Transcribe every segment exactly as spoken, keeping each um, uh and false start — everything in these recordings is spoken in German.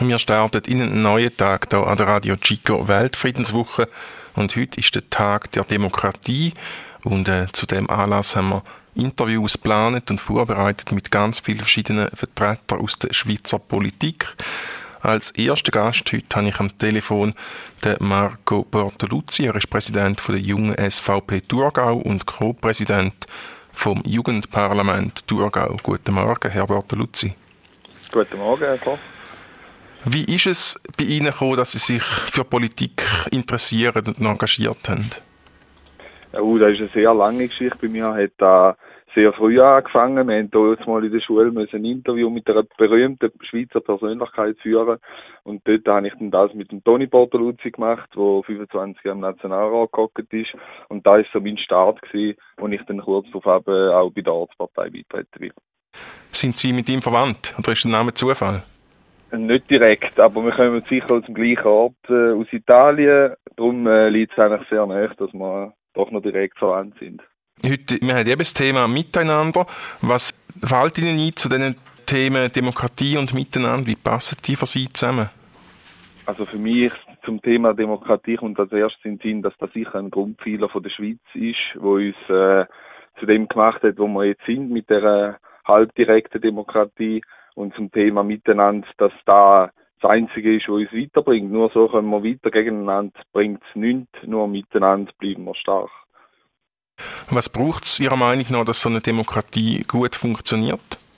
Wir starten in einen neuen Tag hier an der Radio Chico Weltfriedenswoche und heute ist der Tag der Demokratie und äh, zu dem Anlass haben wir Interviews geplant und vorbereitet mit ganz vielen verschiedenen Vertretern aus der Schweizer Politik. Als ersten Gast heute habe ich am Telefon den Marco Bortoluzzi. Er ist Präsident von der jungen S V P Thurgau und Co-Präsident vom Jugendparlament Thurgau. Guten Morgen, Herr Bortoluzzi. Guten Morgen, Herr Koch. Wie ist es bei Ihnen gekommen, dass Sie sich für Politik interessieren und engagiert haben? Oh, das ist eine sehr lange Geschichte. Bei mir hat da sehr früh angefangen. Wir mussten hier jetzt mal in der Schule ein Interview mit einer berühmten Schweizer Persönlichkeit führen. Und dort habe ich dann das mit dem Toni Bortoluzzi gemacht, der fünfundzwanzig Jahre im Nationalrat gehockt ist. Und da war so mein Start gewesen, wo ich dann kurz darauf auch bei der Ortspartei beitreten bin. Sind Sie mit ihm verwandt? Oder ist der Name Zufall? Nicht direkt, aber wir kommen sicher aus dem gleichen Ort, äh, aus Italien. Darum äh, liegt es eigentlich sehr nahe, dass wir doch noch direkt verwandt sind. Heute, wir haben eben das Thema Miteinander. Was fällt Ihnen ein zu diesen Themen Demokratie und Miteinander? Wie passen die für Sie zusammen? Also für mich zum Thema Demokratie kommt als erstes in den Sinn, dass das sicher ein Grundpfeiler von der Schweiz ist, wo uns äh, zu dem gemacht hat, wo wir jetzt sind, mit der äh, halbdirekten Demokratie. Und zum Thema Miteinander, dass da das Einzige ist, was uns weiterbringt. Nur so können wir weiter gegeneinander, bringt es nichts, nur miteinander bleiben wir stark. Was braucht es Ihrer Meinung nach, dass so eine Demokratie gut funktioniert?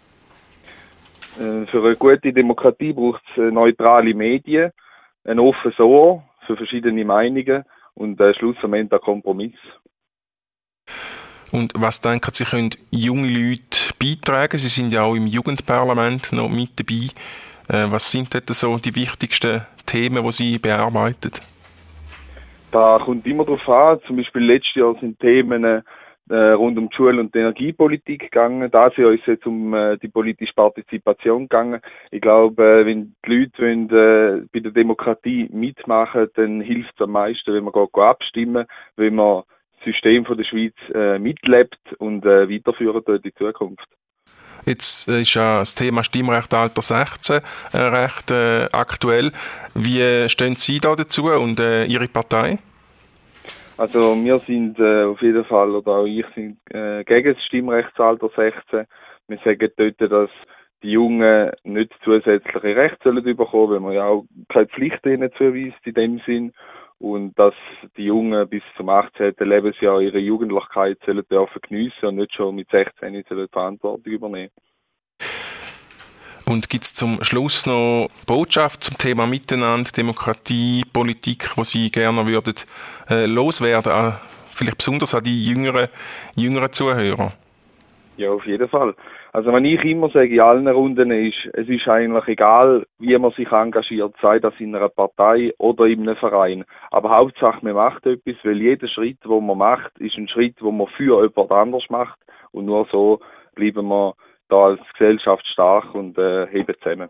Äh, für eine gute Demokratie braucht es neutrale Medien, ein offenes Ohr für verschiedene Meinungen und äh, schlussendlich ein Kompromiss. Und was denken Sie, können junge Leute beitragen? Sie sind ja auch im Jugendparlament noch mit dabei. Äh, was sind dort so die wichtigsten Themen, die Sie bearbeiten? Da kommt immer darauf an. Zum Beispiel letztes Jahr sind Themen äh, rund um die Schule- und die Energiepolitik gegangen. Dieses Jahr ist es jetzt um äh, die politische Partizipation gegangen. Ich glaube, äh, wenn die Leute wollen, äh, bei der Demokratie mitmachen, dann hilft es am meisten, wenn man geht, geht abstimmen, wenn man System von der Schweiz äh, mitlebt und äh, weiterführen in die Zukunft. Jetzt äh, ist ja das Thema Stimmrechtsalter sechzehn äh, recht äh, aktuell. Wie stehen Sie da dazu und äh, Ihre Partei? Also wir sind äh, auf jeden Fall, oder auch ich, sind äh, gegen das Stimmrechtsalter sechzehn. Wir sagen dort, dass die Jungen nicht zusätzliche Rechte sollen bekommen, weil man ja auch keine Pflicht ihnen zuweist in dem Sinn. Und dass die Jungen bis zum achtzehnten Lebensjahr ihre Jugendlichkeit sollen dürfen geniessen und nicht schon mit sechzehn sollen Verantwortung übernehmen. Und gibt es zum Schluss noch Botschaft zum Thema Miteinander, Demokratie, Politik, die Sie gerne würden äh, loswerden, äh, vielleicht besonders an die jüngeren, jüngeren Zuhörer? Ja, auf jeden Fall. Also wenn ich immer sage, in allen Runden ist, es ist eigentlich egal, wie man sich engagiert, sei das in einer Partei oder in einem Verein. Aber Hauptsache, man macht etwas, weil jeder Schritt, den man macht, ist ein Schritt, den man für jemand anderes macht. Und nur so bleiben wir da als Gesellschaft stark und äh, heben zusammen.